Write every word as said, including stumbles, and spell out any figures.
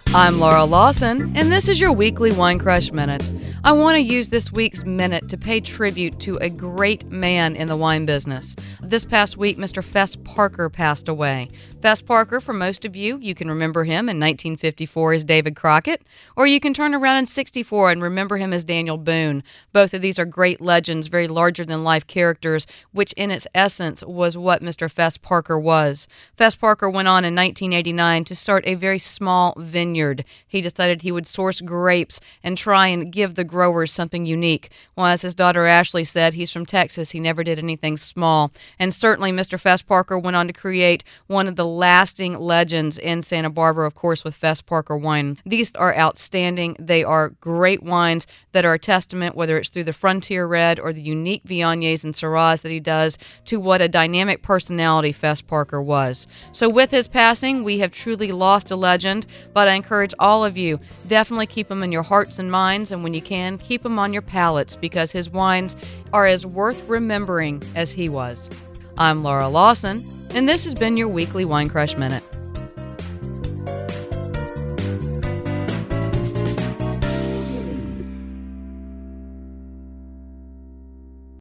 I'm Laura Lawson, and this is your weekly Wine Crush Minute. I want to use this week's minute to pay tribute to a great man in the wine business. This past week, Mister Fess Parker passed away. Fess Parker, for most of you, you can remember him in nineteen fifty-four as David Crockett, or you can turn around in sixty-four and remember him as Daniel Boone. Both of these are great legends, very larger-than-life characters, which in its essence was what Mister Fess Parker was. Fess Parker went on in nineteen eighty-nine to start a very small vineyard. He decided he would source grapes and try and give the growers something unique. Well, as his daughter Ashley said, he's from Texas. He never did anything small. And certainly Mister Fess Parker went on to create one of the lasting legends in Santa Barbara, of course, with Fess Parker wine. These are outstanding. They are great wines that are a testament, whether it's through the Frontier Red or the unique Viogniers and Syrahs that he does, to what a dynamic personality Fess Parker was. So with his passing, we have truly lost a legend, but I encourage all of you, definitely keep him in your hearts and minds, and when you can, keep him on your palates, because his wines are as worth remembering as he was. I'm Laura Lawson, and this has been your weekly Wine Crush Minute.